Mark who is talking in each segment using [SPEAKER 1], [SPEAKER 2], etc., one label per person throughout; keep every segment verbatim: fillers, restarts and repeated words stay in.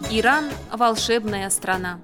[SPEAKER 1] Иран – волшебная страна.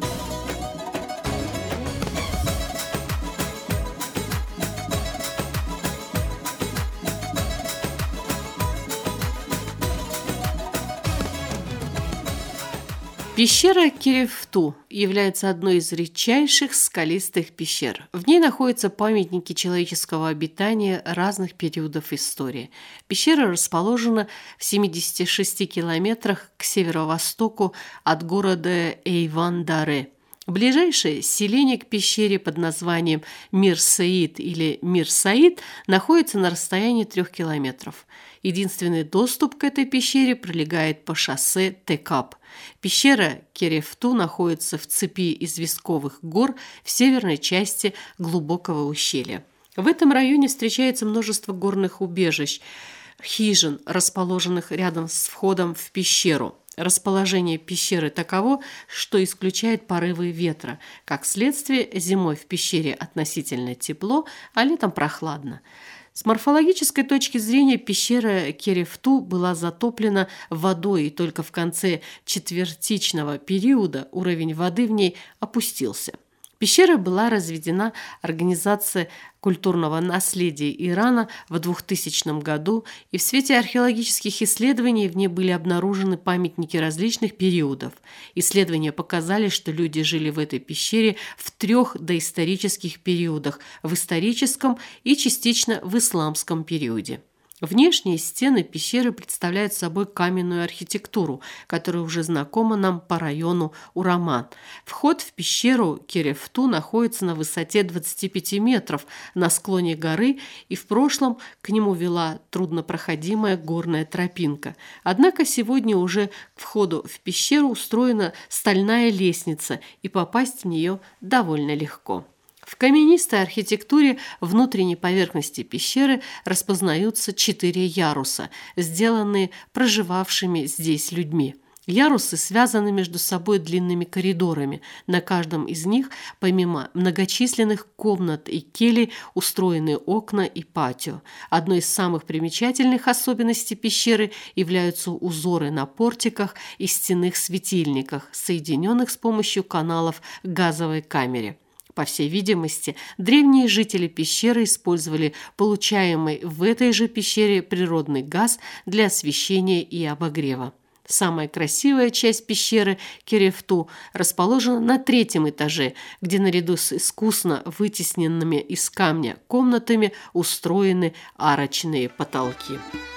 [SPEAKER 2] Пещера Керефту является одной из редчайших скалистых пещер. В ней находятся памятники человеческого обитания разных периодов истории. Пещера расположена в семидесяти шести километрах к северо-востоку от города Эйван-Даре. Ближайшее селение к пещере под названием Мир-Саид или Мир-Саид находится на расстоянии трех километров. Единственный доступ к этой пещере пролегает по шоссе Текап. Пещера Керефту находится в цепи известковых гор в северной части глубокого ущелья. В этом районе встречается множество горных убежищ, хижин, расположенных рядом с входом в пещеру. Расположение пещеры таково, что исключает порывы ветра. Как следствие, зимой в пещере относительно тепло, а летом прохладно. С морфологической точки зрения пещера Керефту была затоплена водой, и только в конце четвертичного периода уровень воды в ней опустился. Пещера была разведена Организацией культурного наследия Ирана в двухтысячном году, и в свете археологических исследований в ней были обнаружены памятники различных периодов. Исследования показали, что люди жили в этой пещере в трех доисторических периодах – в историческом и частично в исламском периоде. Внешние стены пещеры представляют собой каменную архитектуру, которая уже знакома нам по району Ураман. Вход в пещеру Керефту находится на высоте двадцати пяти метров на склоне горы, и в прошлом к нему вела труднопроходимая горная тропинка. Однако сегодня уже к входу в пещеру устроена стальная лестница, и попасть в нее довольно легко. В каменистой архитектуре внутренней поверхности пещеры распознаются четыре яруса, сделанные проживавшими здесь людьми. Ярусы связаны между собой длинными коридорами. На каждом из них, помимо многочисленных комнат и келей, устроены окна и патио. Одной из самых примечательных особенностей пещеры являются узоры на портиках и стенных светильниках, соединенных с помощью каналов к газовой камере. По всей видимости, древние жители пещеры использовали получаемый в этой же пещере природный газ для освещения и обогрева. Самая красивая часть пещеры Керефту расположена на третьем этаже, где наряду с искусно вытесненными из камня комнатами устроены арочные потолки.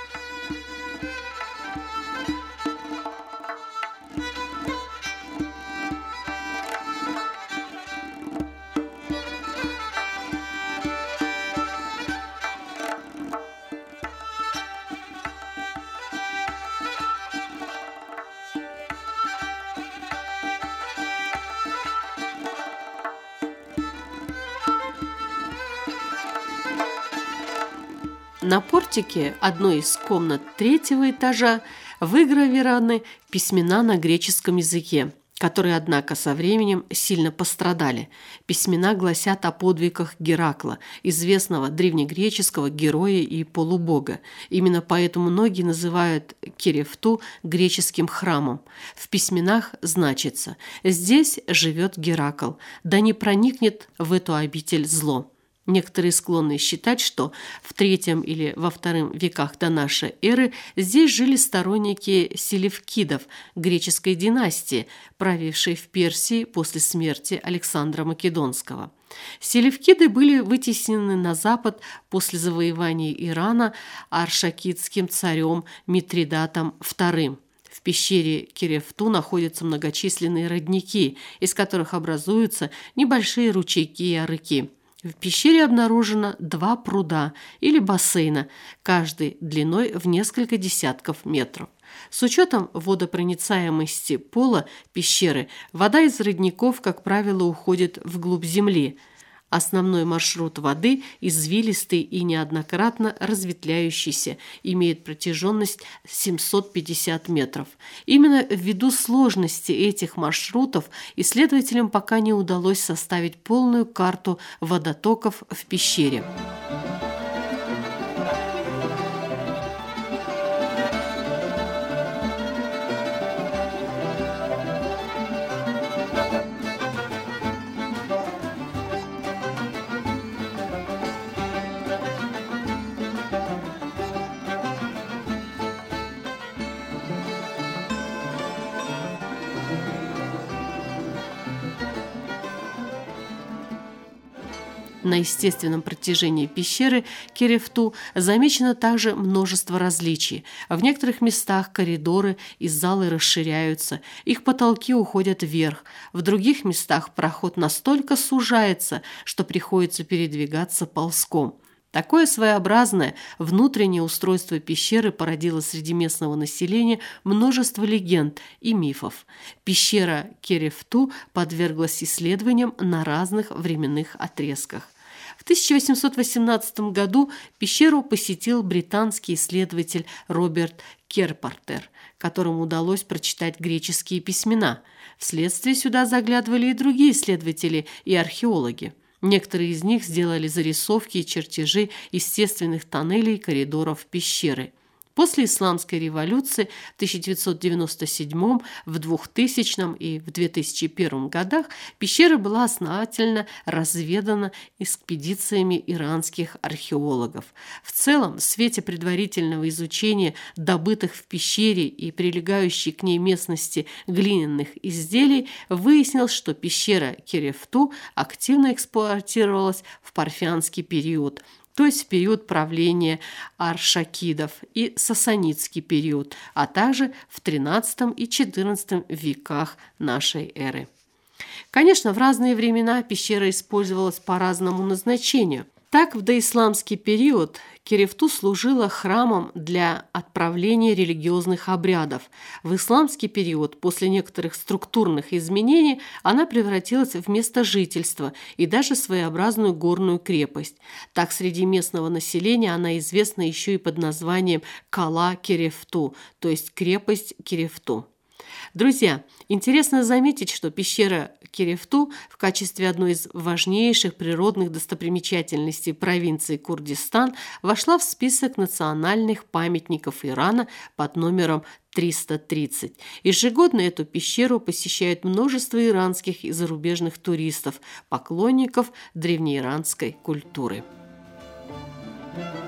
[SPEAKER 2] На портике одной из комнат третьего этажа выгравированы письмена на греческом языке, которые, однако, со временем сильно пострадали. Письмена гласят о подвигах Геракла, известного древнегреческого героя и полубога. Именно поэтому многие называют Керефту греческим храмом. В письменах значится: «Здесь живет Геракл, да не проникнет в эту обитель зло». Некоторые склонны считать, что в третьем или во втором веках до нашей эры здесь жили сторонники селевкидов, греческой династии, правившей в Персии после смерти Александра Македонского. Селевкиды были вытеснены на запад после завоевания Ирана аршакидским царем Митридатом вторым. В пещере Керефту находятся многочисленные родники, из которых образуются небольшие ручейки и арыки. В пещере обнаружено два пруда или бассейна, каждый длиной в несколько десятков метров. С учетом водопроницаемости пола пещеры, вода из родников, как правило, уходит вглубь земли. Основной маршрут воды, извилистый и неоднократно разветвляющийся, имеет протяженность семьсот пятьдесят метров. Именно ввиду сложности этих маршрутов исследователям пока не удалось составить полную карту водотоков в пещере. На естественном протяжении пещеры Керефту замечено также множество различий. В некоторых местах коридоры и залы расширяются, их потолки уходят вверх. В других местах проход настолько сужается, что приходится передвигаться ползком. Такое своеобразное внутреннее устройство пещеры породило среди местного населения множество легенд и мифов. Пещера Керефту подверглась исследованиям на разных временных отрезках. В тысяча восемьсот восемнадцатом году пещеру посетил британский исследователь Роберт Керпентер, которому удалось прочитать греческие письмена. Вследствие сюда заглядывали и другие исследователи и археологи. Некоторые из них сделали зарисовки и чертежи естественных тоннелей и коридоров пещеры. После Исламской революции в тысяча девятьсот девяносто седьмом, в двухтысячном и в две тысячи первом годах пещера была основательно разведана экспедициями иранских археологов. В целом, в свете предварительного изучения добытых в пещере и прилегающей к ней местности глиняных изделий, выяснилось, что пещера Керефту активно эксплуатировалась в парфянский период, то есть в период правления аршакидов, и сасанидский период, а также в тринадцатом и четырнадцатом веках нашей эры. Конечно, в разные времена пещера использовалась по разному назначению. Так, в доисламский период Керефту служила храмом для отправления религиозных обрядов. В исламский период, после некоторых структурных изменений, она превратилась в место жительства и даже своеобразную горную крепость. Так, среди местного населения она известна еще и под названием Кала Керефту, то есть крепость Керефту. Друзья, интересно заметить, что пещера Керефту в качестве одной из важнейших природных достопримечательностей провинции Курдистан вошла в список национальных памятников Ирана под номером триста тридцать. Ежегодно эту пещеру посещают множество иранских и зарубежных туристов, поклонников древнеиранской культуры. Thank you.